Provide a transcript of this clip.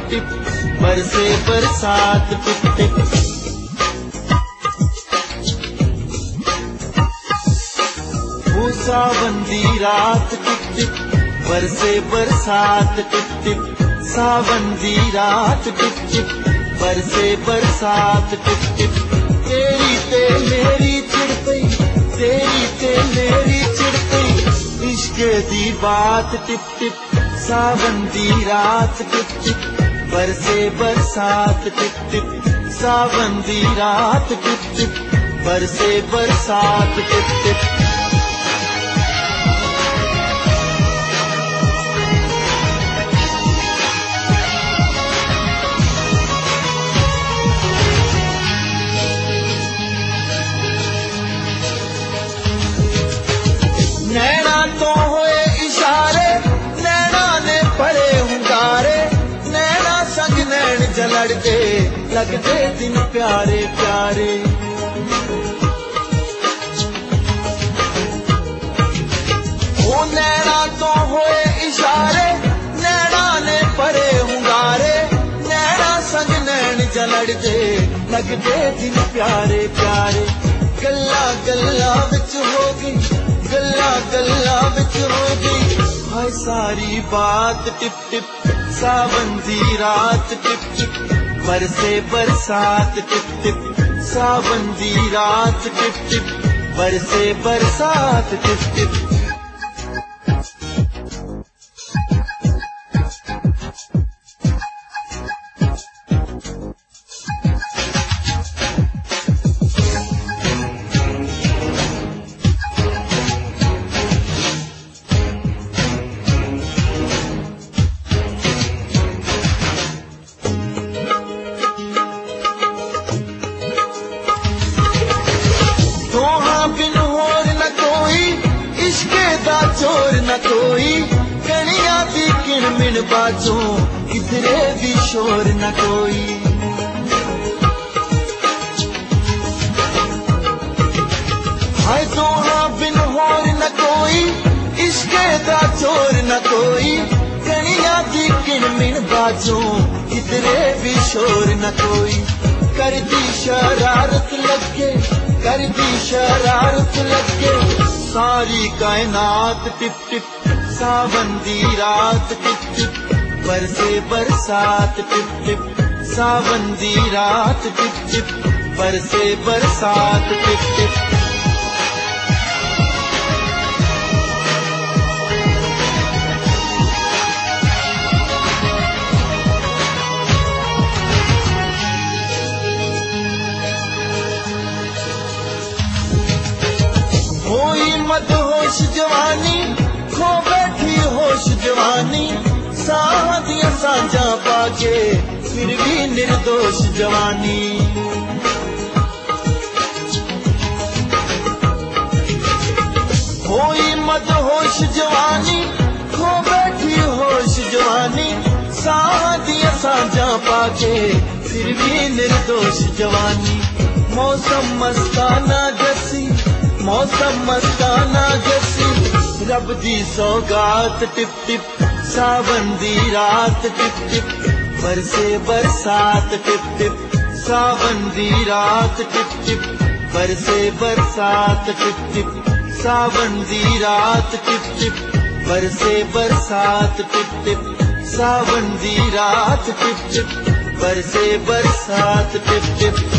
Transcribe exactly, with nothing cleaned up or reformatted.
Tip बरसे बरसात tip tip. वो सावंदी रात टिप टिप बरसे बरसात टिप टिप। सावंदी रात टिप टिप बरसे बरसात टिप टिप। तेरी ते मेरी चिड़ पई, तेरी ते मेरी चिड़ पई, इश्क दी बात टिप टिप। सावंदी रात टिप टिप बरसे बरसात टिप टिप। सावंदी रात टिप टिप बरसे बरसात टिप टिप। नैना तो होए इशारे, नैना ने पड़े हुंगारे, नैना संग नैन जलड़ते लगते दिन प्यारे प्यारे। ओ नैना तो होए इशारे, नैना ने पड़े हुंगारे, नैना संग नैन जलड़ते लगते दिन प्यारे प्यारे। गल्ला गल्ला विच हो गई, गल्ला गल्ला विच हो गई, हाय सारी बात टिप टिप। सावंदी रात टिप टिप बरसे बरसात टिप टिप। सावंदी रात टिप टिप बरसे बरसात टिप टिप। चोर न कोई कणिया दी किण मिण बाजों, किधरे भी शोर न कोई। हाय दोहा बिन होर न कोई, इश्के दा चोर न कोई, कणिया दी किण मिण बाजों, किधरे भी शोर न कोई। कर दी शरारत लगे, कर दी शरारत लगे, सारी कायनात टिप टिप। सावंदी रात टिप टिप बरसे बरसात टिप टिप। सावंदी रात टिप टिप बरसे बरसात टिप टिप। मदहोश जवानी खो बैठी होश जवानी, साह दिया सांझा पाके फिर भी निर्दोष जवानी। होई मदहोश जवानी खो बैठी होश जवानी, साह दिया सांझा पाके फिर भी निर्दोष जवानी। मौसम मस्ताना जसी, मौसम मस्ताना जसी, रब दी सौगात टिप टिप। सावंदी रात टिप टिप बरसे बरसात टिप टिप। सावंदी रात टिप टिप बरसे बरसात टिप टिप। सावंदी रात टिप टिप बरसे बरसात टिप टिप। सावंदी रात टिप टिप बरसे बरसात टिप टिप।